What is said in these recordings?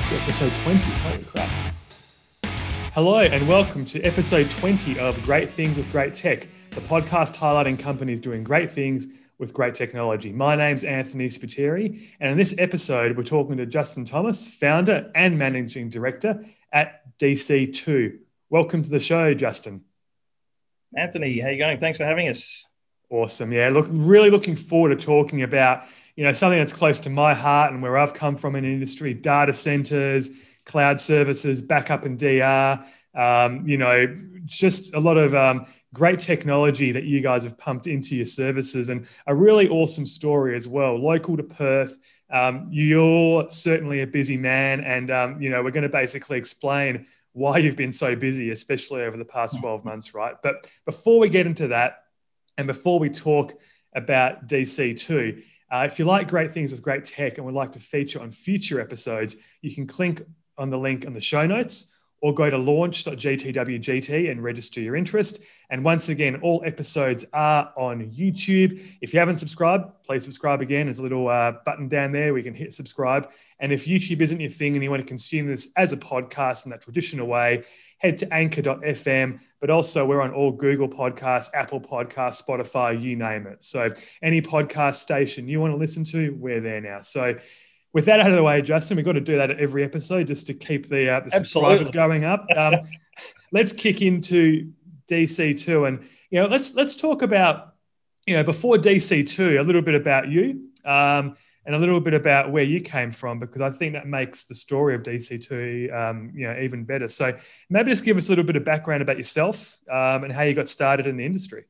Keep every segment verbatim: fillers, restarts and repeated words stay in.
to episode twenty. Holy crap. Hello and welcome to episode twenty of Great Things with Great Tech, the podcast highlighting companies doing great things with great technology. My name's Anthony Spiteri, and in this episode, we're talking to Justin Thomas, founder and managing director at D C two. Welcome to the show, Justin. Anthony, how you going? Thanks for having us. Awesome. Yeah, look, really looking forward to talking about, you know, something that's close to my heart and where I've come from in industry: data centers, cloud services, backup and D R. Um, you know, just a lot of um, great technology that you guys have pumped into your services, and a really awesome story as well. Local to Perth. Um, you're certainly a busy man, and um, you know, we're going to basically explain why you've been so busy, especially over the past twelve months, right? But before we get into that, and before we talk about D C two, uh, if you like great things with great tech and would like to feature on future episodes, you can click on the link on the show notes or go to launch dot g t w g t and register your interest. And once again, all episodes are on YouTube. If you haven't subscribed, please subscribe again. There's a little uh, button down there where you can hit subscribe. And if YouTube isn't your thing and you want to consume this as a podcast in that traditional way, head to anchor dot f m. But also we're on all Google Podcasts, Apple Podcasts, Spotify, you name it. So any podcast station you want to listen to, we're there now. So with that out of the way, Justin, we've got to do that at every episode just to keep the, uh, the subscribers going up. Um, let's kick into D C two, and you know, let's let's talk about, you know, before D C two, a little bit about you um, and a little bit about where you came from, because I think that makes the story of D C two um, you know, even better. So maybe just give us a little bit of background about yourself um, and how you got started in the industry.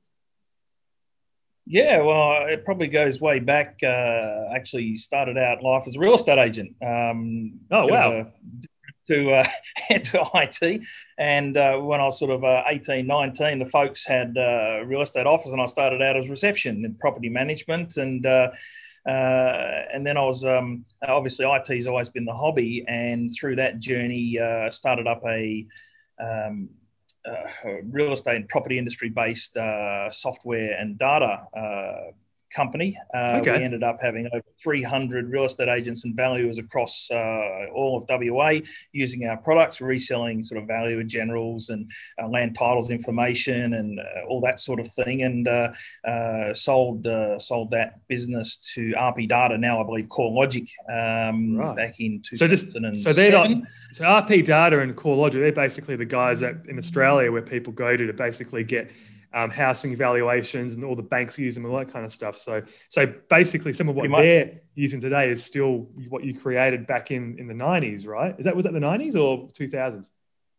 Yeah, well, it probably goes way back. Uh, actually started out life as a real estate agent. Um, oh, wow. To, uh, to I T. And uh, when I was sort of uh, eighteen, nineteen, the folks had a uh, real estate office, and I started out as reception in property management. And uh, uh, and then I was, um, obviously I T's always been the hobby. And through that journey, uh, started up a... Um, Uh, real estate and property industry based uh, software and data uh, company. Uh, okay. We ended up having over three hundred real estate agents and valuers across uh, all of W A using our products, reselling sort of valuer generals and uh, land titles information and uh, all that sort of thing, and uh, uh, sold uh, sold that business to R P Data, now I believe CoreLogic, um, right. back in two thousand seven. So, just, so they're not, so R P Data and CoreLogic, they're basically the guys that in Australia where people go to to basically get Um, housing valuations, and all the banks use them and all that kind of stuff. So, so basically, some of what they're using today is still what you created back in, in the nineties, right? Is that was that the nineties or two thousands?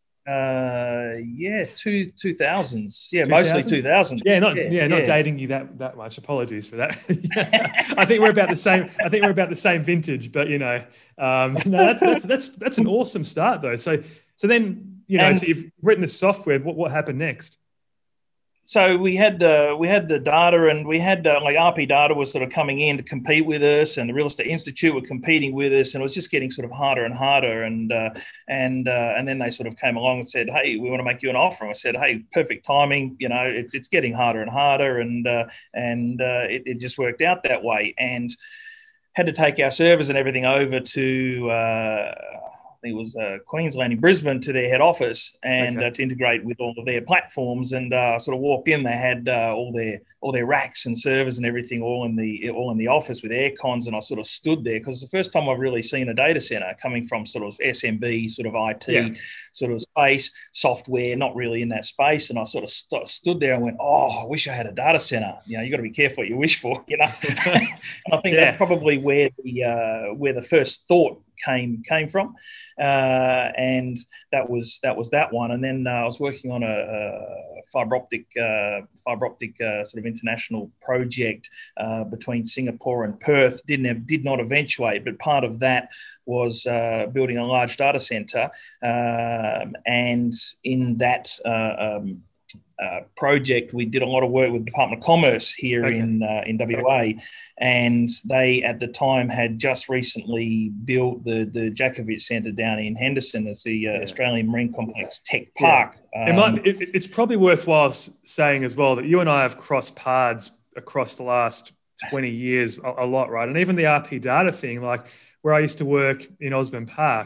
Uh, yeah, two two thousands. Yeah, two thousand? Mostly two thousands. Yeah, not yeah, yeah, not dating you that that much. Apologies for that. I think we're about the same. I think we're about the same vintage, but you know, um, no, that's that's that's that's an awesome start though. So, so then you know, and, so you've written the software. What what happened next? So we had the we had the data, and we had uh, like R P Data was sort of coming in to compete with us, and the Real Estate Institute were competing with us, and it was just getting sort of harder and harder. And uh, and uh, and then they sort of came along and said, "Hey, we want to make you an offer." And I said, "Hey, perfect timing. You know, it's it's getting harder and harder," and uh, and uh, it, it just worked out that way. And had to take our servers and everything over to. Uh, I think it was uh, Queensland in Brisbane, to their head office, and okay. uh, to integrate with all of their platforms. And uh, sort of walked in, they had uh, all their all their racks and servers and everything all in the all in the office with air cons. And I sort of stood there because it's the first time I've really seen a data center coming from sort of S M B, sort of I T, yeah. sort of space, software, not really in that space. And I sort of st- stood there and went, "Oh, I wish I had a data center." You know, you got to be careful what you wish for, you know. And I think yeah. that's probably where the uh, where the first thought came came from, uh, and that was that was that one. And then uh, I was working on a, a fiber optic uh, fiber optic uh, sort of international project uh, between Singapore and Perth. Didn't have, did not eventuate, but part of that was uh, building a large data center, um, and in that. Uh, um, Uh, project, we did a lot of work with the Department of Commerce here okay. in uh, in W A, okay. and they at the time had just recently built the the Djakovic Centre down in Henderson as the uh, yeah. Australian Marine Complex Tech Park. Yeah. Um, it might, it, it's probably worthwhile saying as well that you and I have crossed paths across the last twenty years a, a lot, right? And even the R P Data thing, like where I used to work in Osborne Park,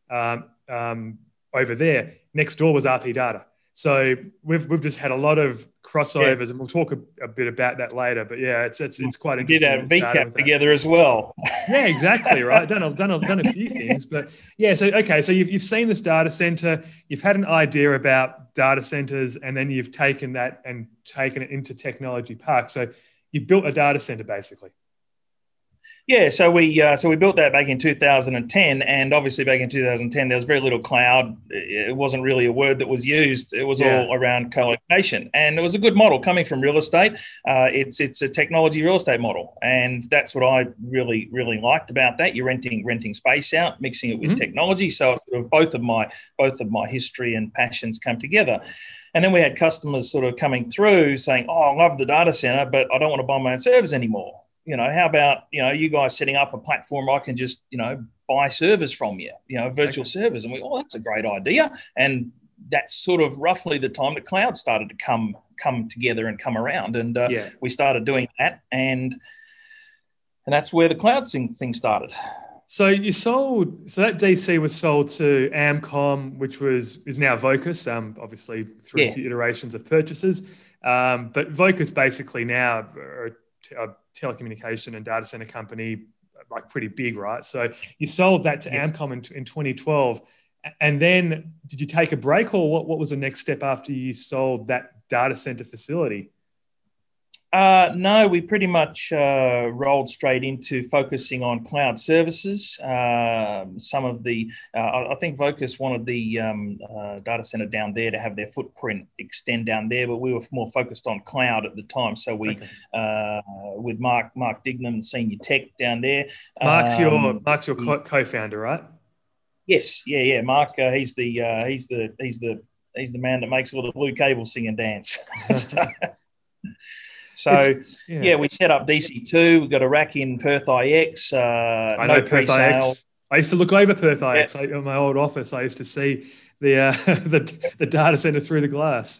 um, um, over there. Next door was R P Data. So we've we've just had a lot of crossovers, yeah. and we'll talk a, a bit about that later. But yeah, it's it's it's quite we interesting. We did our V CAP together as well. Yeah, exactly right. Done a, done a, done a few things, but yeah. So okay, so you've you've seen this data center, you've had an idea about data centers, and then you've taken that and taken it into Technology Park. So you built a data center basically. Yeah, so we uh, so we built that back in two thousand ten, and obviously back in two thousand ten there was very little cloud. It wasn't really a word that was used. It was yeah. all around co-location, and it was a good model coming from real estate. Uh, it's it's a technology real estate model, and that's what I really really liked about that. You're renting renting space out, mixing it with mm-hmm. technology. So sort of both of my both of my history and passions come together. And then we had customers sort of coming through saying, "Oh, I love the data center, but I don't want to buy my own servers anymore. You know, how about, you know, you guys setting up a platform I can just, you know, buy servers from you, you know, virtual okay. servers." And we, oh, that's a great idea. And that's sort of roughly the time that cloud started to come come together and come around. And uh, yeah. we started doing that. And and that's where the cloud thing, thing started. So you sold, so that D C was sold to Amcom, which was is now Vocus, um, obviously through yeah. a few iterations of purchases. Um, but Vocus basically now are a telecommunication and data center company, like pretty big, right? So you sold that to yes. Amcom in, in twenty twelve. And then did you take a break, or what, what was the next step after you sold that data center facility? Uh, no, we pretty much uh, rolled straight into focusing on cloud services. Uh, some of the, uh, I think Vocus wanted the um, uh, data center down there to have their footprint extend down there, but we were more focused on cloud at the time. So we, okay. uh, with Mark Mark Dignam, senior tech down there. Mark's um, your Mark's your co- co-founder, right? Yes, yeah, yeah. Mark, uh, he's the uh, he's the he's the he's the man that makes all the blue cables sing and dance. so, So, yeah. yeah, we set up D C two. We've got a rack in Perth I X. Uh, I know no Perth I X. I used to look over Perth I X yeah. in my old office. I used to see the, uh, the the data center through the glass.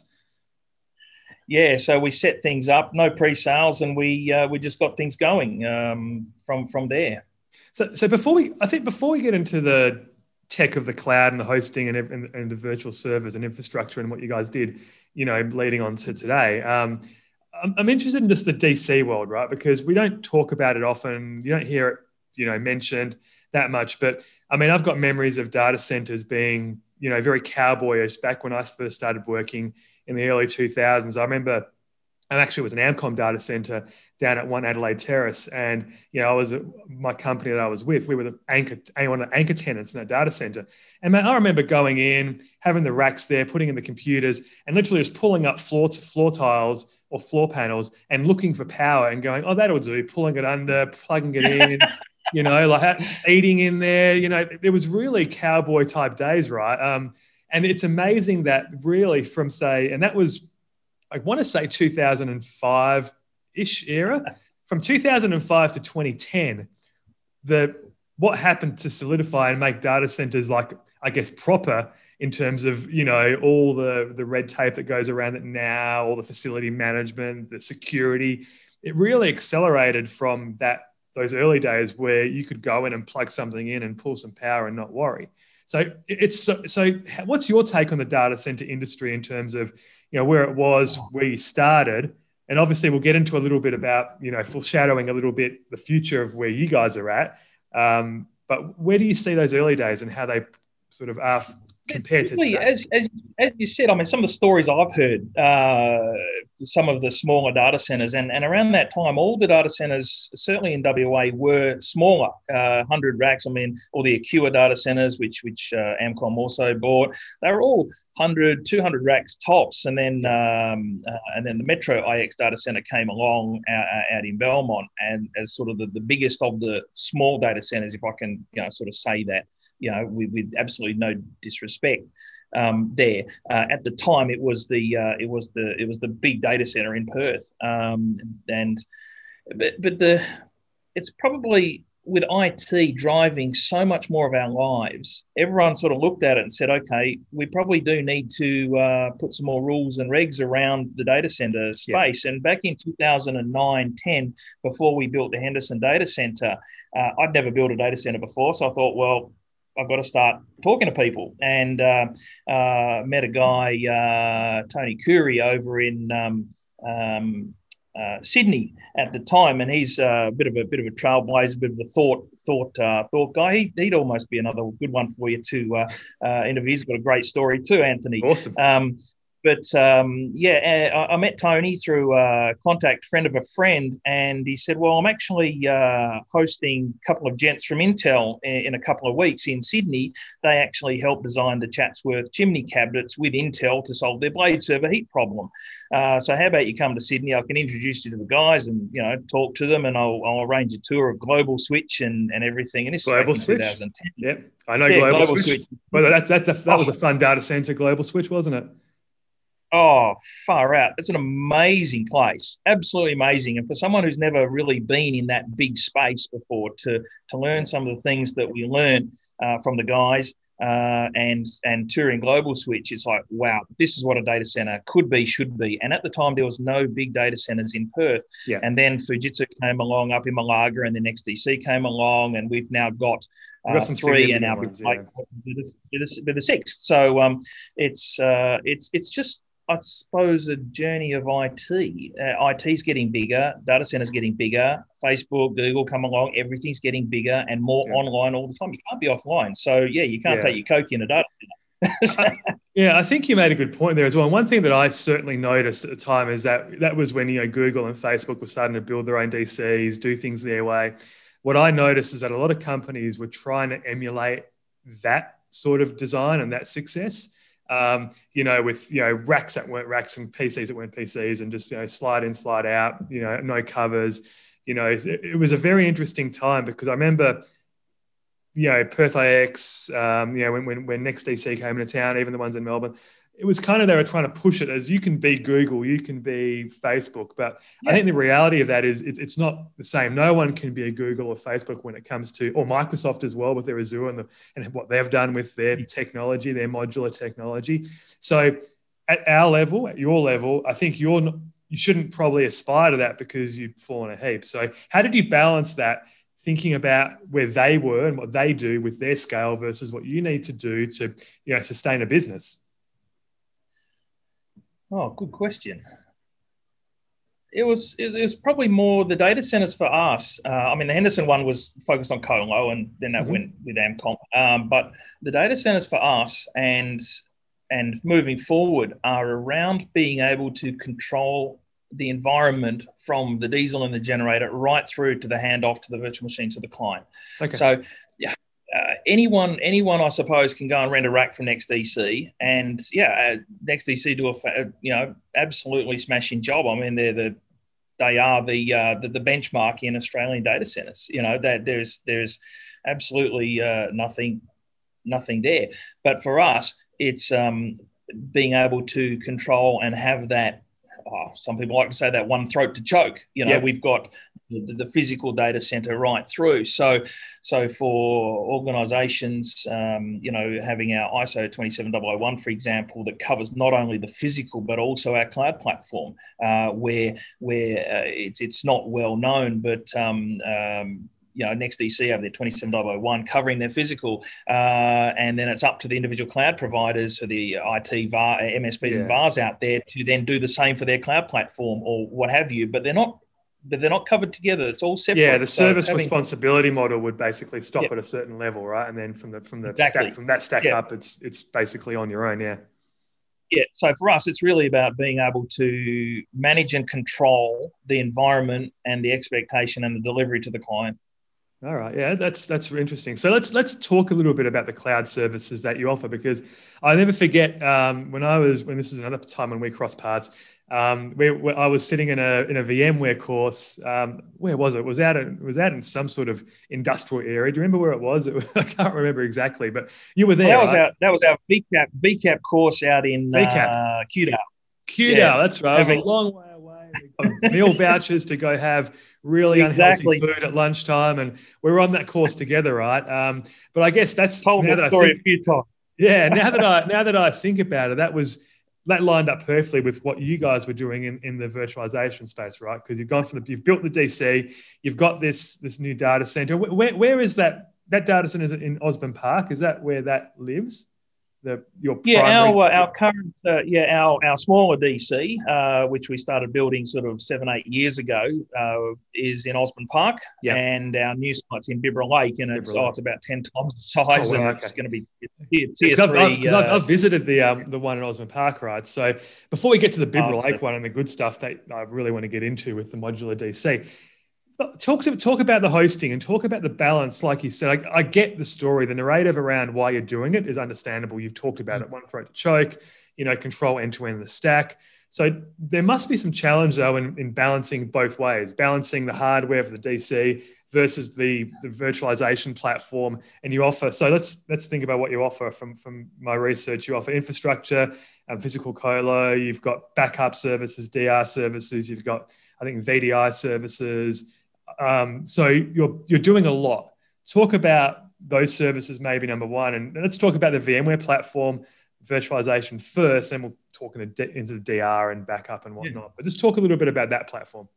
Yeah, so we set things up, no pre-sales, and we uh, we just got things going um, from from there. So, so before we, I think before we get into the tech of the cloud and the hosting and, and, and the virtual servers and infrastructure and what you guys did, you know, leading on to today. Um, I'm interested in just the D C world, right? Because we don't talk about it often. You don't hear it, you know, mentioned that much. But I mean, I've got memories of data centers being, you know, very cowboyish back when I first started working in the early two thousands. I remember I actually was an Amcom data center down at One Adelaide Terrace. And, you know, I was my company that I was with, we were the anchor, one of the anchor tenants in that data center. And man, I remember going in, having the racks there, putting in the computers, and literally just pulling up floor to floor tiles or floor panels and looking for power and going, oh, that'll do, pulling it under, plugging it in, you know, like eating in there. You know, there was really cowboy type days, right? Um, and it's amazing that really from, say, and that was, I want to say two thousand five-ish era. From two thousand five to twenty ten, the what happened to solidify and make data centers, like, I guess, proper in terms of, you know, all the, the red tape that goes around it now, all the facility management, the security. It really accelerated from that those early days where you could go in and plug something in and pull some power and not worry. So it's so, so what's your take on the data center industry in terms of, you know, where it was, where you started? And obviously we'll get into a little bit about, you know, foreshadowing a little bit the future of where you guys are at. Um, but where do you see those early days and how they sort of are compared to today? As, as, as you said, I mean, some of the stories I've heard, uh, some of the smaller data centers, and, and around that time, all the data centers, certainly in W A, were smaller, uh, one hundred racks. I mean, all the Acua data centers, which which uh, Amcom also bought, they were all one hundred, two hundred racks tops. And then um, uh, and then the Metro I X data center came along out, out in Belmont, and as sort of the, the biggest of the small data centers, if I can, you know, sort of say that, you know, with, with absolutely no disrespect. Um, there uh, at the time, it was the uh, it was the it was the big data center in Perth, um, and but, but the it's probably with I T driving so much more of our lives. Everyone sort of looked at it and said, "Okay, we probably do need to uh, put some more rules and regs around the data center space." Yeah. And back in two thousand nine, ten, before we built the Henderson data center, uh, I'd never built a data center before, so I thought, well, I've got to start talking to people. And uh, uh, met a guy, uh, Tony Curry, over in um, um, uh, Sydney at the time, and he's uh, a bit of a bit of a trailblazer, a bit of a thought thought uh, thought guy. He, he'd almost be another good one for you to uh, uh, interview. He's got a great story too, Anthony. Awesome. Um, But um, yeah, I, I met Tony through a contact friend of a friend, and he said, well, I'm actually uh, hosting a couple of gents from Intel in, in a couple of weeks in Sydney. They actually helped design the Chatsworth chimney cabinets with Intel to solve their blade server heat problem. Uh, so how about you come to Sydney? I can introduce you to the guys and, you know, talk to them, and I'll, I'll arrange a tour of Global Switch and, and everything. And this Global is Switch? twenty ten. Yep, I know yeah, Global, Global Switch. Switch. Well, that's, that's a, that was a fun data center, Global Switch, wasn't it? Oh, far out. It's an amazing place. Absolutely amazing. And for someone who's never really been in that big space before, to to learn some of the things that we learn uh, from the guys uh, and and touring Global Switch, it's like, wow, this is what a data center could be, should be. And at the time, there was no big data centers in Perth. Yeah. And then Fujitsu came along up in Malaga, and then X D C came along, and we've now got Uh, got some three, and now ones, like yeah. the, the sixth. So um, it's uh, it's it's just, I suppose, a journey of I T. Uh, I T's getting bigger, data centers getting bigger. Facebook, Google come along, everything's getting bigger and more yeah. online all the time. You can't be offline. So yeah, you can't yeah. take your Coke in a data center. I, yeah, I think you made a good point there as well. And one thing that I certainly noticed at the time is that that was when, you know, Google and Facebook were starting to build their own D Cs, do things their way. What I noticed is that a lot of companies were trying to emulate that sort of design and that success. Um, you know, with, you know, racks that weren't racks and P Cs that weren't P Cs, and just, you know, slide in, slide out, you know, no covers. You know, it, it was a very interesting time, because I remember, you know, Perth I X, um, you know, when, when, when Next D C came into town, even the ones in Melbourne, it was kind of, they were trying to push it as, you can be Google, you can be Facebook. But yeah. I think the reality of that is it's, it's not the same. No one can be a Google or Facebook when it comes to, or Microsoft as well with their Azure and, the, and what they've done with their technology, their modular technology. So at our level, at your level, I think you're not, you shouldn't probably aspire to that, because you've fallen a heap. So how did you balance that, thinking about where they were and what they do with their scale versus what you need to do to, you know, sustain a business? Oh, good question. It was it was probably more the data centers for us. Uh, I mean, the Henderson one was focused on Colo, and then that mm-hmm. went with Amcom. Um, but the data centers for us and and moving forward are around being able to control the environment from the diesel and the generator right through to the handoff to the virtual machine to the client. Okay. So yeah. Uh, anyone, anyone, I suppose, can go and rent a rack from Next D C, and yeah, uh, Next D C do a fa- you know absolutely smashing job. I mean, they're the they are the uh, the, the benchmark in Australian data centers. You know that there's there's absolutely uh, nothing nothing there. But for us, it's um, being able to control and have that. Oh, some people like to say that one throat to choke. You know, yep. We've got the, the physical data center right through. So, so for organizations, um, you know, having our I S O twenty-seven thousand one, for example, that covers not only the physical but also our cloud platform, uh, where where uh, it's it's not well known, but um, um, you know, Next D C have their twenty-seven thousand one covering their physical, uh, and then it's up to the individual cloud providers, so the I T, V A R, M S Ps yeah. and V A Rs out there, to then do the same for their cloud platform or what have you. But they're not, but they're not covered together. It's all separate. Yeah, the service so having, responsibility model would basically stop yeah. at a certain level, right? And then from the from the exactly. stack from that stack yeah. up, it's it's basically on your own. Yeah. Yeah, so for us, it's really about being able to manage and control the environment and the expectation and the delivery to the client. All right, yeah, that's that's interesting. So let's let's talk a little bit about the cloud services that you offer, because I never forget um, when I was when this is another time when we crossed paths. Um, where, where I was sitting in a in a VMware course. Um, where was it? It was out in, it was out in some sort of industrial area. Do you remember where it was? It was I can't remember exactly, but you were there. Well, that was right? our that was our V CAP V CAP course out in V CAP. Uh, Kewdale. Kewdale, yeah. That's right. It was a long way away. Meal vouchers to go have really exactly. unhealthy food at lunchtime, and we were on that course together, right? Um, but I guess that's told now that that story I think, a few times. Yeah, now that I now that I think about it, that was that lined up perfectly with what you guys were doing in, in the virtualization space, right? Because you've gone from the you've built the D C, you've got this this new data center. Where where is that that data center is in Osborne Park. Is that where that lives? The your Yeah, primary- our our current uh, yeah our our smaller D C, uh, which we started building sort of seven eight years ago, uh, is in Osborne Park, Yep. and our new site's in Bibra Lake, and it's Bibra Lake. oh it's about ten times the size, Oh, wow, and okay. it's going to be tier, tier Because I've, three. I've, 'cause I've, uh, I've visited the um, the one in Osborne Park, right? So before we get to the Bibra Oh, Lake so- one and the good stuff that I really want to get into with the modular D C, talk to talk about the hosting and talk about the balance. Like you said, I, I get the story, the narrative around why you're doing it is understandable. You've talked about it, one throat to choke, you know, control end to end the stack. So there must be some challenge though in, in balancing both ways, balancing the hardware for the D C versus the, the virtualization platform. And you offer, so let's let's think about what you offer from, from my research. You offer infrastructure, um, physical colo, you've got backup services, D R services, you've got, I think, V D I services. Um, so you're you're doing a lot. Talk about those services, maybe number one, and let's talk about the VMware platform virtualization first, and we'll talk into, into the D R and backup and whatnot. Yeah. But just talk a little bit about that platform.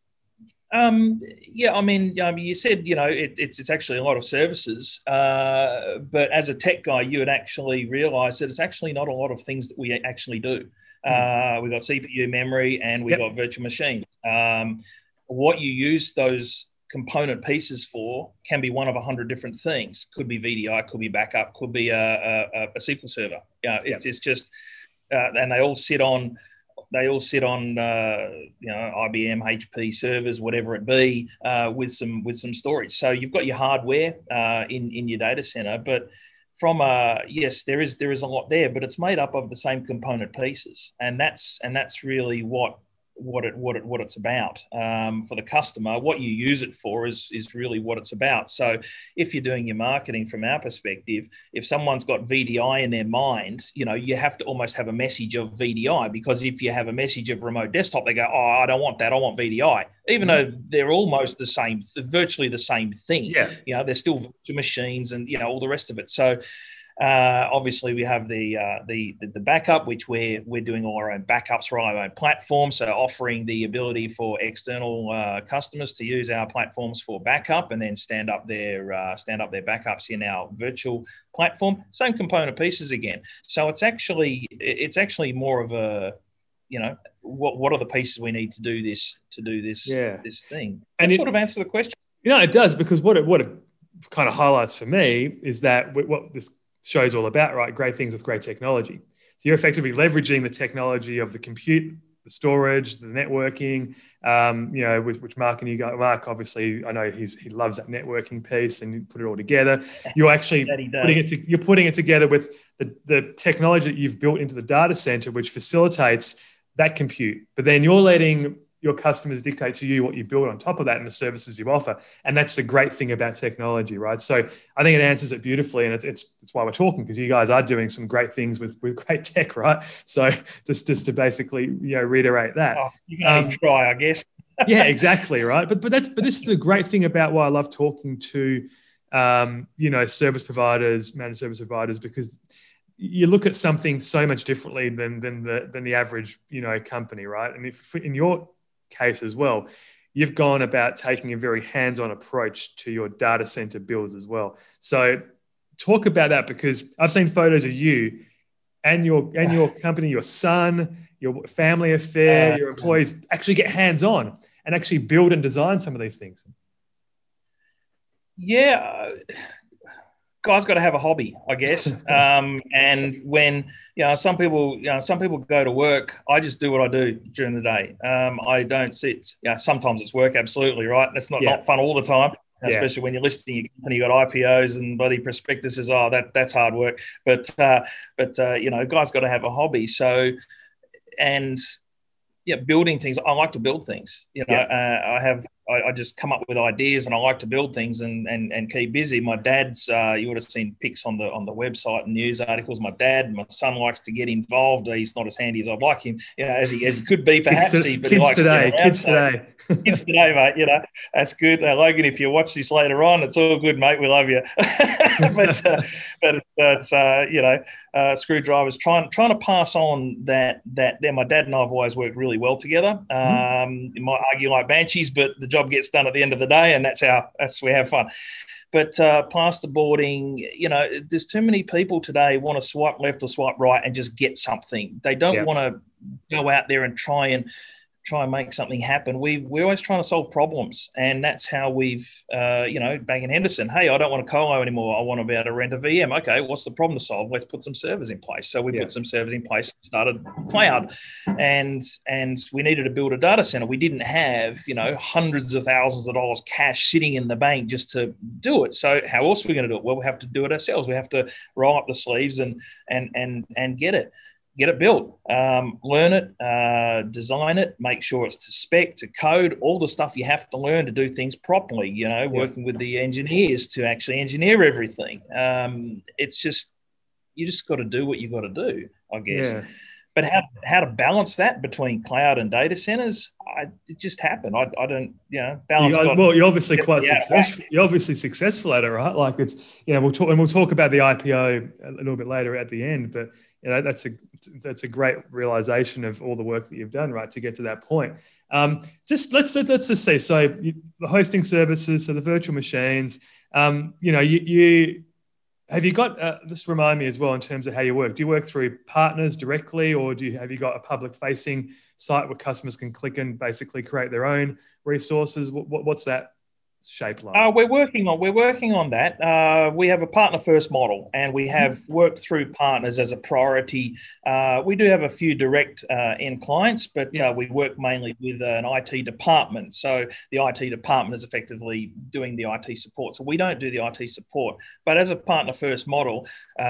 Um, yeah, I mean, um, you said, you know, it, it's it's actually a lot of services, uh, but as a tech guy, you would actually realize that it's actually not a lot of things that we actually do. Mm. Uh, we've got C P U memory and we've yep. got virtual machines. Um, what you use those component pieces for can be one of a hundred different things. Could be V D I, could be backup, could be a, a, a S Q L server. Yeah, it's yep. it's just, uh, and they all sit on, they all sit on, uh, you know, I B M, H P servers, whatever it be, uh, with some with some storage. So you've got your hardware uh, in in your data center, but from a yes, there is there is a lot there, but it's made up of the same component pieces, and that's and that's really what. what it what it what it's about um, for the customer. What you use it for is is really what it's about. So if you're doing your marketing from our perspective, if someone's got V D I in their mind, you know, you have to almost have a message of V D I, because if you have a message of remote desktop, they go, oh, I don't want that, I want V D I, even mm-hmm. though they're almost the same, virtually the same thing. Yeah, you know, they're still virtual machines and, you know, all the rest of it. So Uh, obviously, we have the, uh, the the backup, which we're we're doing all our own backups for our own platform. So offering the ability for external uh, customers to use our platforms for backup and then stand up their uh, stand up their backups in our virtual platform. Same component pieces again. So it's actually it's actually more of a, you know, what what are the pieces we need to do this to do this yeah. this thing? And that it, sort of answer the question. You know, it does, because what it what it kind of highlights for me is that what this show's all about, right? Great things with great technology. So you're effectively leveraging the technology of the compute, the storage, the networking, um, you know, which, which Mark and you got. Mark, obviously, I know he's, he loves that networking piece, and you put it all together. You're actually putting it, to, you're putting it together with the, the technology that you've built into the data center, which facilitates that compute. But then you're letting your customers dictate to you what you build on top of that and the services you offer. And that's the great thing about technology, right? So I think it answers it beautifully, and it's it's, it's why we're talking, because you guys are doing some great things with, with great tech, right? So just, just to basically, you know, reiterate that. Oh, you can only um, try, I guess. Yeah, exactly, right? But but that's but this is the great thing about why I love talking to, um, you know, service providers, managed service providers, because you look at something so much differently than than the than the average, you know, company, right? And if in your case as well, you've gone about taking a very hands-on approach to your data center builds as well. So talk about that, because I've seen photos of you and your and your company, your son, your family affair, uh, your employees actually get hands-on and actually build and design some of these things. Yeah. Guys got to have a hobby, I guess. Um, and when, you know, some people, you know, some people go to work, I just do what I do during the day. Um, I don't sit, you know, sometimes it's work, absolutely, right? That's not, yeah. not fun all the time, especially yeah. when you're listing your company, you got I P Os and bloody prospectuses. Oh, that that's hard work. But, uh, but uh, you know, guys got to have a hobby. So, and, yeah, building things. I like to build things. You know, yeah. uh, I have, I, I just come up with ideas, and I like to build things and and, and keep busy. My dad's, uh, you would have seen pics on the on the website and news articles. My dad, my son likes to get involved. He's not as handy as I'd like him, you know, as he as he could be perhaps. Kids, he, but kids he likes today, to kids so, today, kids today, mate. You know, that's good. Uh, Logan, if you watch this later on, it's all good, mate. We love you. but uh, but it's uh, you know, uh, screwdrivers trying trying to pass on that that. There, my dad and I have always worked really well together. Um, mm. You might argue like banshees, but the job job gets done at the end of the day, and that's how that's we have fun. But uh, plasterboarding, you know, there's too many people today want to swipe left or swipe right and just get something. They don't Yeah. want to go out there and try and try and make something happen. We we're always trying to solve problems, and that's how we've, uh, you know, back in Henderson. Hey, I don't want a colo anymore. I want to be able to rent a V M. Okay, what's the problem to solve? Let's put some servers in place. So we Yeah. put some servers in place, started cloud, and and we needed to build a data center. We didn't have, you know, hundreds of thousands of dollars cash sitting in the bank just to do it. So how else are we going to do it? Well, we have to do it ourselves. We have to roll up the sleeves and and and and get it. Get it built, um, learn it, uh, design it, make sure it's to spec, to code, all the stuff you have to learn to do things properly, you know, working with the engineers to actually engineer everything. Um, it's just, you just got to do what you got to do, I guess. Yeah. But how, how to balance that between cloud and data centers, I, it just happened. I, I don't, you know, balance. You guys, got, well, you're obviously quite yeah, successful. You're obviously successful at it, right? Like it's, you know, we'll talk and we'll talk about the I P O a little bit later at the end, but you know, that's a that's a great realization of all the work that you've done, right, to get to that point. Um, just let's let's just say, so you, the hosting services, so the virtual machines, um, you know, you, you have you got uh, just remind me as well in terms of how you work. Do you work through partners directly, or do you have you got a public facing site where customers can click and basically create their own resources? What, what, what's that shape like? Uh, we're working on we're working on that. Uh, we have a partner first model, and we have worked through partners as a priority. Uh, we do have a few direct uh, end clients, but Yeah. uh, we work mainly with an I T department. So the I T department is effectively doing the I T support. So we don't do the I T support, but as a partner first model, uh,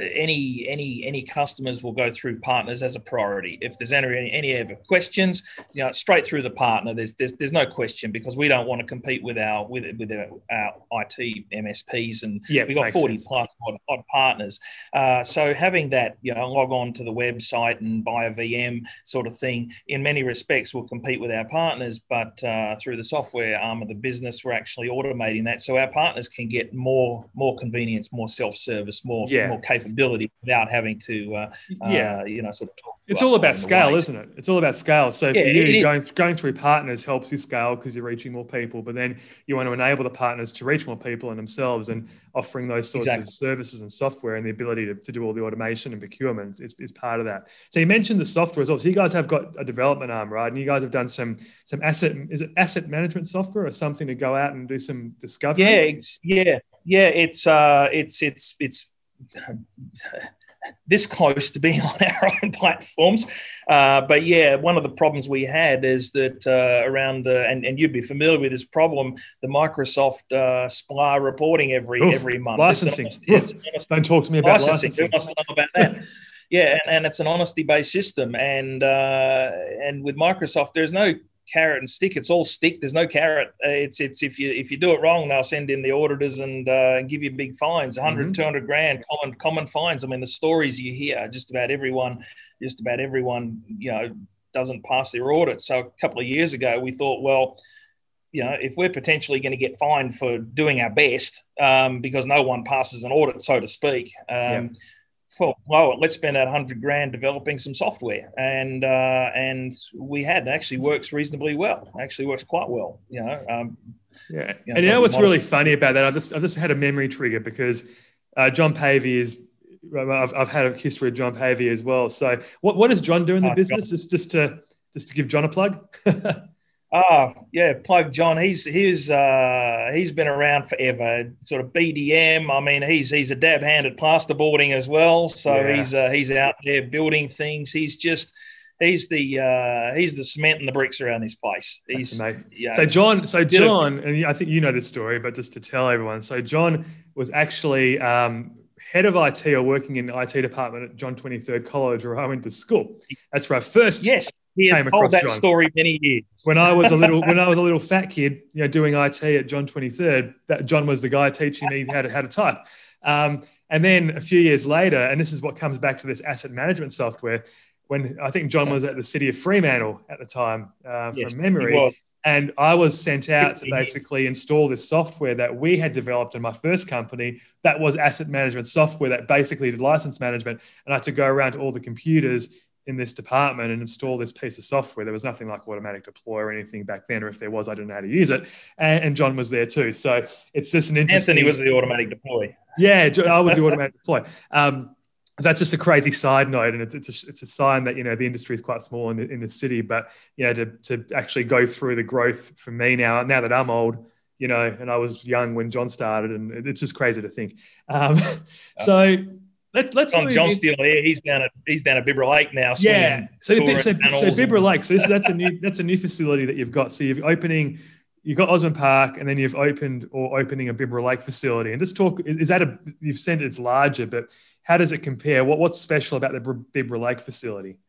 any any any customers will go through partners as a priority. If there's any any ever questions, you know, straight through the partner. There's there's there's no question, because we don't want to compete with our with with our, our I T M S Ps, and Yeah, we got makes forty sense. plus odd, odd partners. Uh, so having that, you know, log on to the website and buy a V M sort of thing, in many respects will compete with our partners, but uh, through the software arm of the business, we're actually automating that, so our partners can get more more convenience, more self-service, more Yeah. more capability without having to uh, Yeah. uh, you know, sort of talk to It's us all about along the scale, way. isn't it? It's all about scale. So Yeah, for it you, is. going going through partners helps you scale because you're reaching more people. But then you want to enable the partners to reach more people and themselves, and offering those sorts Exactly. of services and software and the ability to, to do all the automation and procurement is, is part of that. So you mentioned the software as well. So you guys have got a development arm, right? And you guys have done some some asset is it asset management software or something to go out and do some discovery? Yeah, it's, yeah, yeah. It's uh, it's it's it's this close to being on our own platforms, uh, but yeah, one of the problems we had is that uh, around uh, and and you'd be familiar with this problem, the Microsoft uh, S P L A reporting every Oof, every month. licensing. It's an honest, it's Don't talk to me about licensing. licensing. Who wants to know about that? Yeah, and, and it's an honesty-based system, and uh, and with Microsoft, there's no carrot and stick. It's all stick. There's no carrot. Uh, it's it's if you if you do it wrong, they'll send in the auditors and uh, give you big fines, one hundred, Mm-hmm. two hundred grand, common common fines. I mean, the stories you hear, just about everyone, just about everyone, you know, doesn't pass their audit. So a couple of years ago, we thought, well, you know, if we're potentially going to get fined for doing our best um, because no one passes an audit, so to speak. Um, Yeah. Well, well, let's spend that hundred grand developing some software, and uh, and we had. It actually works reasonably well. It actually works quite well, you know. Um, Yeah, you know, and you know what's probably really funny about that? I've just I've just had a memory trigger because uh, John Pavey is. I've, I've had a history of John Pavey as well. So what, what does John do in the Oh, business? John. Just just to just to give John a plug. Oh, yeah, plug John. He's he's uh, he's been around forever. Sort of B D M. I mean, he's he's a dab hand at plasterboarding as well. So Yeah. he's uh, he's out there building things. He's just he's the uh, he's the cement and the bricks around this place. He's Amazing. yeah. So John, so Bit of- John, and I think you know this story, but just to tell everyone, so John was actually um, head of I T or working in the I T department at John twenty-third College, where I went to school. That's where I first Yes, he came had across told that John. story many years. when I was a little when I was a little fat kid, you know, doing I T at John twenty-third. That John was the guy teaching me how to how to type. Um, and then a few years later, and this is what comes back to this asset management software. When I think John was at the city of Fremantle at the time, uh, Yes, from he memory. was. And I was sent out to fifteen years. basically install this software that we had developed in my first company. That was asset management software that basically did license management. And I had to go around to all the computers in this department and install this piece of software. There was nothing like automatic deploy or anything back then, or if there was, I didn't know how to use it. And, and John was there too. So it's just an interesting... Anthony was the automatic deploy. Yeah, I was the automatic deploy. Um, so that's just a crazy side note, and it's it's a, it's a sign that, you know, the industry is quite small in the, in the city, but, you know, to to actually go through the growth for me now, now that I'm old, you know, and I was young when John started, and it's just crazy to think. Um, so let's let's John, John's still here. He's down at he's down at Bibra Lake now. Yeah. So so, so Bibra Lake. So this, that's a new that's a new facility that you've got. So you're opening. You've got Osborne Park, and then you've opened or opening a Bibra Lake facility. And just talk, is that a, you've said it's larger, but how does it compare? What What's special about the Bibra Lake facility?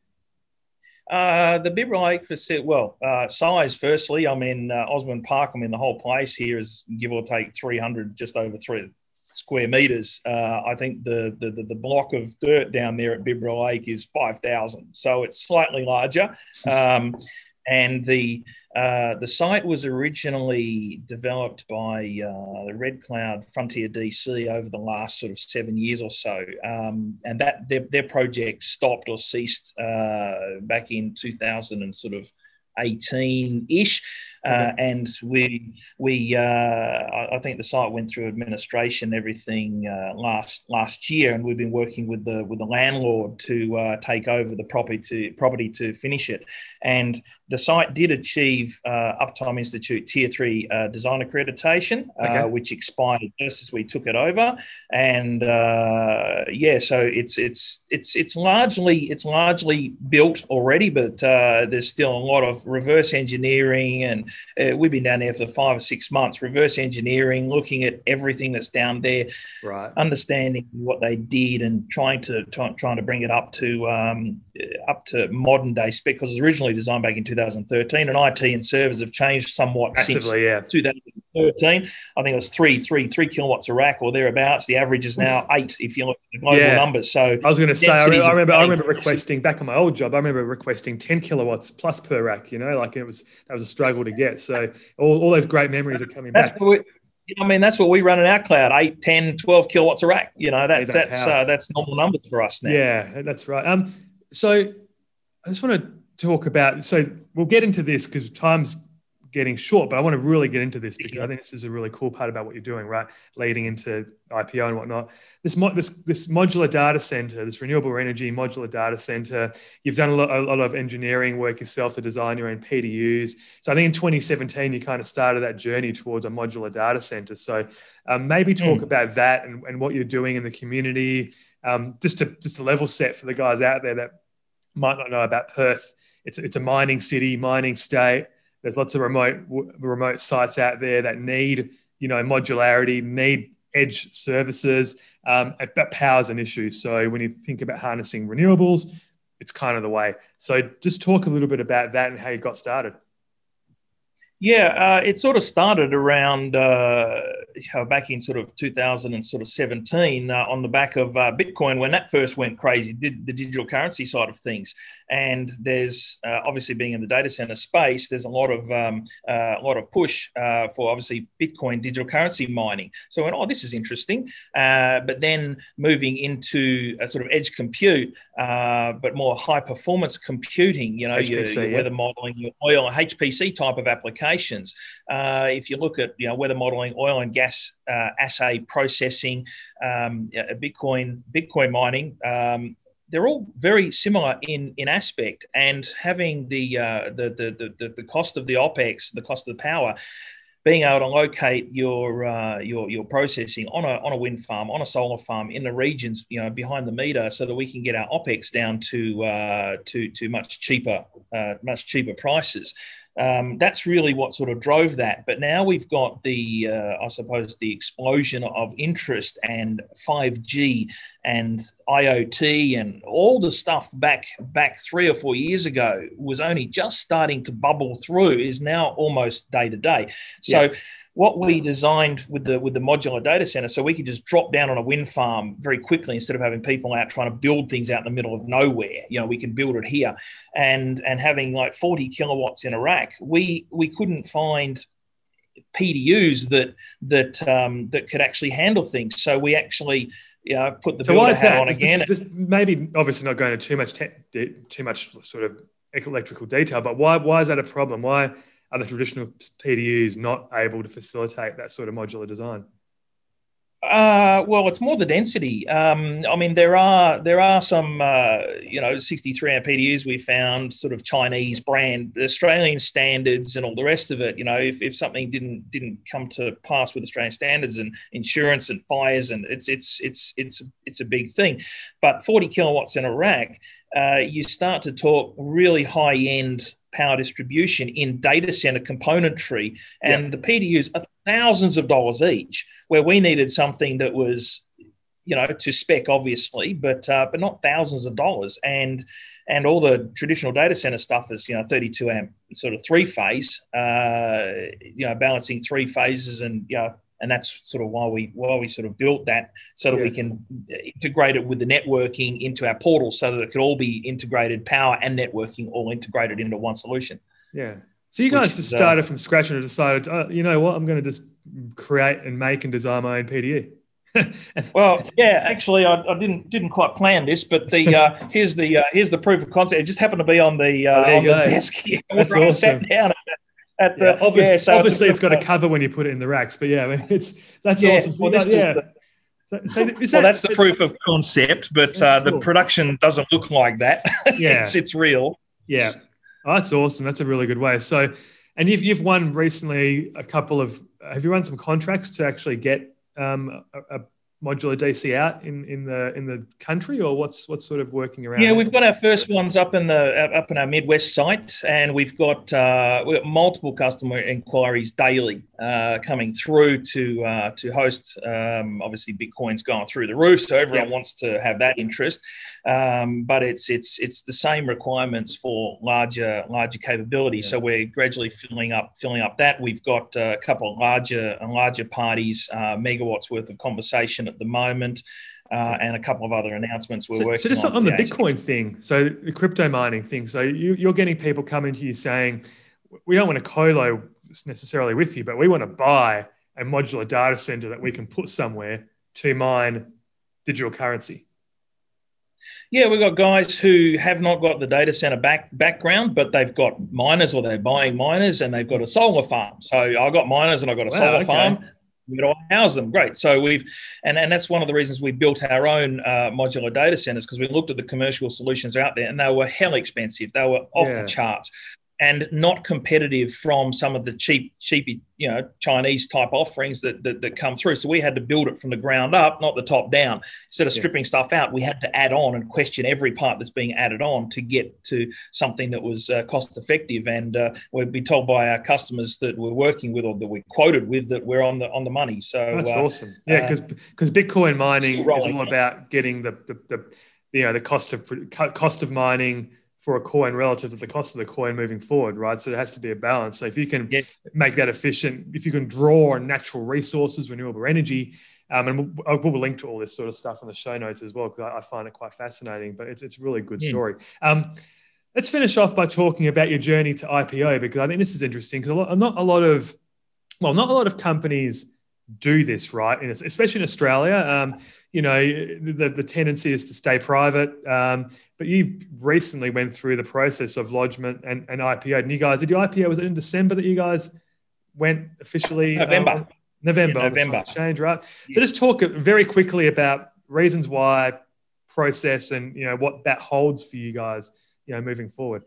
Uh, the Bibra Lake facility, well, uh, size, firstly, I'm in uh, Osborne Park. I mean, the whole place here is give or take three hundred, just over three square meters. Uh, I think the, the, the, the block of dirt down there at Bibra Lake is five thousand. So it's slightly larger. Um, And the uh, the site was originally developed by uh, the Red Cloud Frontier D C over the last sort of seven years or so, um, and that their, their project stopped or ceased uh, back in two thousand and sort of eighteen-ish, uh, okay. and we we uh, I, I think the site went through administration, everything uh, last last year, and we've been working with the with the landlord to uh, take over the property to property to finish it, and the site did achieve uh, Uptime Institute Tier Three uh, Design Accreditation, okay. uh, which expired just as we took it over, and uh, yeah, so it's it's it's it's largely it's largely built already, but uh, there's still a lot of reverse engineering, and uh, we've been down there for five or six months, reverse engineering, looking at everything that's down there, right, understanding what they did and trying to try, trying to bring it up to um, up to modern day spec, because it was originally designed back in two thousand thirteen, and I T and servers have changed somewhat Massively, since yeah. two thousand thirteen. I think it was three, three, three kilowatts a rack or thereabouts. The average is now eight if you look at the global yeah. numbers. So I was going to say, I remember, I remember, I remember requesting back on my old job. I remember requesting ten kilowatts plus per rack. You know, like it was that was a struggle to get. So all, all those great memories are coming that's back. What we, I mean, that's what we run in our cloud: eight, ten, twelve kilowatts a rack. You know, that's that's uh, that's normal numbers for us now. Yeah, that's right. Um, so I just want to talk about. So we'll get into this because time's getting short, but I want to really get into this because I think this is a really cool part about what you're doing, right? Leading into I P O and whatnot. This mo- this this modular data center, this renewable energy modular data center, you've done a lot, a lot of engineering work yourself to design your own P D Us. So I think in twenty seventeen, you kind of started that journey towards a modular data center. So um, maybe talk mm. about that and, and what you're doing in the community, um, just to just to level set for the guys out there that might not know about Perth. It's it's a mining city, mining state. There's lots of remote remote sites out there that need, you know, modularity, need edge services, um, but power's an issue. So when you think about harnessing renewables, it's kind of the way. So just talk a little bit about that and how you got started. Yeah, uh, it sort of started around uh, you know, back in sort of two thousand seventeen uh, on the back of uh, Bitcoin when that first went crazy, did the digital currency side of things. And there's uh, obviously being in the data center space, there's a lot of um, uh, a lot of push uh, for obviously Bitcoin digital currency mining. So, I went, oh, this is interesting. Uh, but then moving into a sort of edge compute, uh, but more high performance computing, you know, H P C, your, your yeah. weather modeling, your oil, H P C type of application. Uh, if you look at you know weather modeling, oil and gas uh, assay processing, um, Bitcoin Bitcoin mining, um, they're all very similar in in aspect. And having the, uh, the, the the the cost of the OPEX, the cost of the power, being able to locate your uh, your your processing on a on a wind farm, on a solar farm in the regions, you know, behind the meter, so that we can get our OPEX down to uh, to to much cheaper uh, much cheaper prices. Um, that's really what sort of drove that. But now we've got the, uh, I suppose, the explosion of interest and five G and I O T and all the stuff back back three or four years ago was only just starting to bubble through is now almost day to day. So yes. What we designed with the with the modular data center, so we could just drop down on a wind farm very quickly instead of having people out trying to build things out in the middle of nowhere. You know, we can build it here, and and having like forty kilowatts in a rack, we we couldn't find P D Us that that um, that could actually handle things. So we actually, you know, put the so why builder is hat that? on Just, again. just, just maybe, obviously, not going into too much te- too much sort of electrical detail, but why why is that a problem? Why are the traditional P D Us not able to facilitate that sort of modular design? Uh, well, it's more the density. Um, I mean, there are there are some uh, you know sixty-three amp P D Us we found, sort of Chinese brand, Australian standards, and all the rest of it. You know, if, if something didn't didn't come to pass with Australian standards and insurance and fires, and it's it's it's it's it's a big thing. But forty kilowatts in a rack, uh, you start to talk really high end power distribution in data center componentry, and yep. the P D Us are thousands of dollars each, where we needed something that was, you know, to spec, obviously, but uh, but not thousands of dollars. And and all the traditional data center stuff is, you know, thirty-two amp sort of three phase, uh, you know, balancing three phases, and you know, and that's sort of why we why we sort of built that, so that yeah. we can integrate it with the networking into our portal, so that it could all be integrated, power and networking all integrated into one solution. Yeah. So you guys just started uh, from scratch and decided, oh, you know what, I'm going to just create and make and design my own P D U. Well, yeah, actually, I, I didn't didn't quite plan this, but the uh, here's the uh, here's the proof of concept. It just happened to be on the uh, oh, on the desk here. That's awesome. I sat down at the, yeah, obviously, yeah, so obviously it's, it's got a cover when you put it in the racks, but yeah, I mean, it's that's yeah, awesome. So well, that's yeah. The, so, so is well, that, that's the proof of concept, but uh, cool. the production doesn't look like that. Yeah, it's it's real. Yeah, oh, that's awesome. That's a really good way. So, and you've you've won recently a couple of. Have you run some contracts to actually get um, a, a modular D C out in, in the in the country, or what's what's sort of working around? Yeah, there? we've got our first ones up in the up in our Midwest site, and we've got uh, we've got multiple customer inquiries daily uh, coming through to uh, to host. Um, obviously, Bitcoin's gone through the roof, so everyone yeah. wants to have that interest. Um, but it's it's it's the same requirements for larger larger capabilities. Yeah. So we're gradually filling up filling up that. We've got a couple of larger larger parties, uh, megawatts worth of conversation at the moment, uh, and a couple of other announcements we're so, working so just on. on the Bitcoin thing, so the crypto mining thing. So you, you're getting people coming to you saying, we don't want to colo necessarily with you, but we want to buy a modular data center that we can put somewhere to mine digital currency. Yeah, we've got guys who have not got the data center back, background, but they've got miners, or they're buying miners, and they've got a solar farm. So I've got miners and I've got a wow, solar okay. farm. We've got to house them. Great. So we've, and, and that's one of the reasons we built our own uh, modular data centers, because we looked at the commercial solutions out there, and they were hell expensive. They were off yeah. the charts, and not competitive from some of the cheap, cheapy, you know, Chinese type offerings that, that that come through. So we had to build it from the ground up, not the top down. Instead of stripping yeah. stuff out, we had to add on and question every part that's being added on to get to something that was uh, cost effective. And uh, we'd be told by our customers that we're working with, or that we're quoted with, that we're on the on the money. So that's uh, awesome. Yeah, because uh, because Bitcoin mining is all about getting the, the the you know the cost of cost of mining for a coin relative to the cost of the coin moving forward, right? So there has to be a balance. So if you can yeah. make that efficient, if you can draw on natural resources, renewable energy, um, and we'll, we'll link to all this sort of stuff in the show notes as well, because I, I find it quite fascinating, but it's, it's a really good yeah. story. Um, let's finish off by talking about your journey to I P O, because I think this is interesting, because not a lot of, well, not a lot of companies do this, right? And especially in Australia, um, you know, the, the tendency is to stay private. Um, but you recently went through the process of lodgement and, and I P O. And you guys, did your I P O, was it in December that you guys went officially? November. Um, November, yeah, November. On the exchange, right? Yeah. So just talk very quickly about reasons why, process, and, you know, what that holds for you guys, you know, moving forward.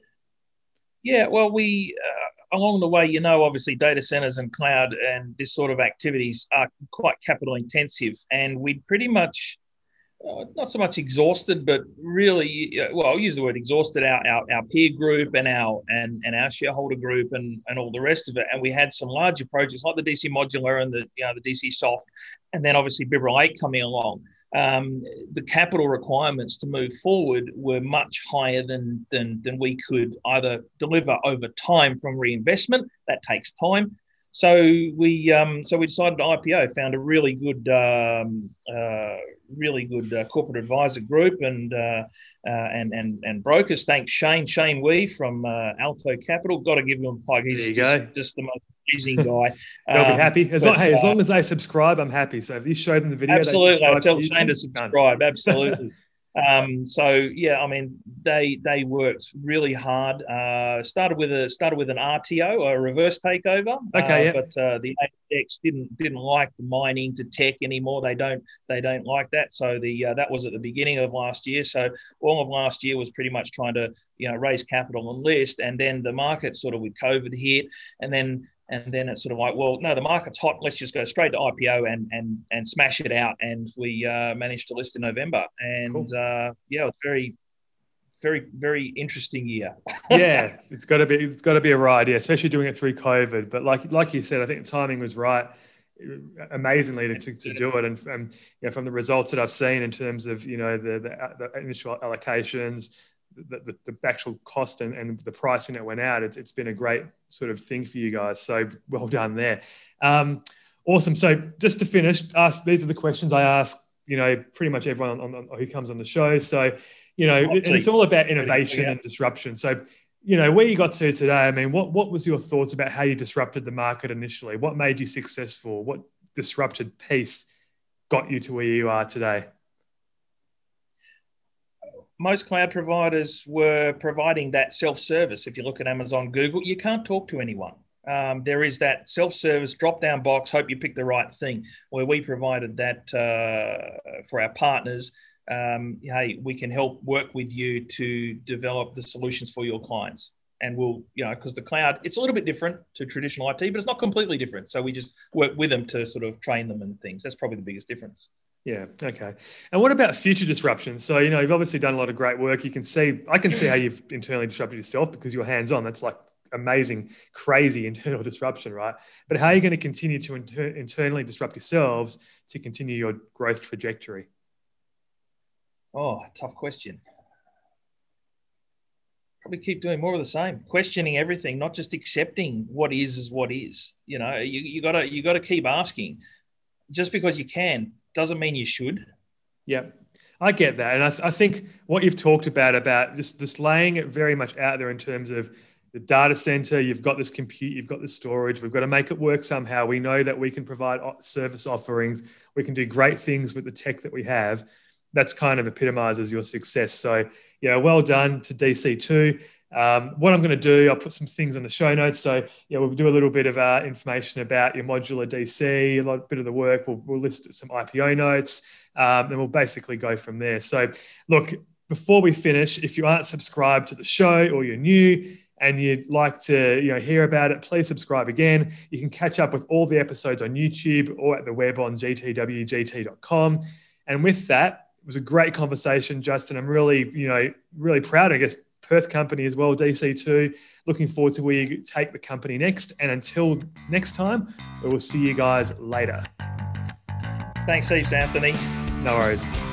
Yeah, well, we... Uh, along the way, you know, obviously data centers and cloud and this sort of activities are quite capital intensive. And we pretty much, uh, not so much exhausted, but really, well, I'll use the word exhausted, our, our, our peer group and our and, and our shareholder group and, and all the rest of it. And we had some larger projects like the D C Modular and the, you know, the D C Soft, and then obviously Bibarel eight coming along. Um, the capital requirements to move forward were much higher than, than, than we could either deliver over time from reinvestment. That takes time. So we um, so we decided to I P O, found a really good um, uh, really good uh, corporate advisor group and uh, uh, and and and brokers. Thanks Shane Shane Wee from uh, Alto Capital. Got to give him a plug. He's just, just the most amazing guy. They'll be Um, happy. As, but, long, hey, as uh, long as they subscribe, I'm happy. So if you show them the video, absolutely. they I subscribe tell to Shane to YouTube, subscribe. done. Absolutely. Um, so yeah, I mean, they they worked really hard. Uh, started with a started with an R T O, a reverse takeover. Okay, uh, yeah. But uh, the A I X didn't didn't like the mining to tech anymore. They don't they don't like that. So the uh, that was at the beginning of last year. So all of last year was pretty much trying to you know raise capital and list, and then the market sort of with COVID hit, and then. And then it's sort of like, well, no, the market's hot. Let's just go straight to I P O and and and smash it out. And we uh, managed to list in November. And Cool. uh, yeah, it was very, very, very interesting year. Yeah, it's got to be it's got to be a ride, yeah, especially doing it through COVID. But like like you said, I think the timing was right, amazingly to, to, to do it. And, and you know, from the results that I've seen in terms of you know the the, the initial allocations, the, the, the actual cost and, and the pricing that went out, it's, it's been a great sort of thing for you guys. So well done there. Um, awesome. So just to finish, ask these are the questions I ask, you know, pretty much everyone on, on, who comes on the show. So, you know, and it's all about innovation and disruption. So, you know, where you got to today, I mean, what, what was your thoughts about how you disrupted the market initially? What made you successful? What disrupted piece got you to where you are today? Most cloud providers were providing that self-service. If you look at Amazon, Google, you can't talk to anyone. Um, there is that self-service drop-down box, hope you pick the right thing, where we provided that uh, for our partners. Um, hey, we can help work with you to develop the solutions for your clients. And we'll, you know, because the cloud, it's a little bit different to traditional I T, but it's not completely different. So we just work with them to sort of train them and things. That's probably the biggest difference. Yeah. Okay. And what about future disruptions? So, you know, you've obviously done a lot of great work. You can see, I can see how you've internally disrupted yourself because you're hands-on. That's like amazing, crazy internal disruption, right? But how are you going to continue to inter- internally disrupt yourselves to continue your growth trajectory? Oh, tough question. Probably keep doing more of the same, questioning everything, not just accepting what is is what is. You know, you, you gotta you gotta keep asking. Just because you can doesn't mean you should. Yeah, I get that. And I, th- I think what you've talked about, about just, just laying it very much out there in terms of the data center, you've got this compute, you've got this storage, we've got to make it work somehow. We know that we can provide service offerings. We can do great things with the tech that we have. That's kind of epitomizes your success. So yeah, well done to D C two. Um, what I'm going to do, I'll put some things on the show notes. So yeah, we'll do a little bit of uh, information about your modular D C, a lot, bit of the work. We'll, we'll list some I P O notes, um, and we'll basically go from there. So look, before we finish, if you aren't subscribed to the show or you're new and you'd like to you know, hear about it, please subscribe again. You can catch up with all the episodes on YouTube or at the web on g t w g t dot com. And with that, it was a great conversation, Justin. I'm really, you know, really proud, I guess, Perth company as well, D C two. Looking forward to where you take the company next. And until next time, we will see you guys later. Thanks heaps, Anthony. No worries.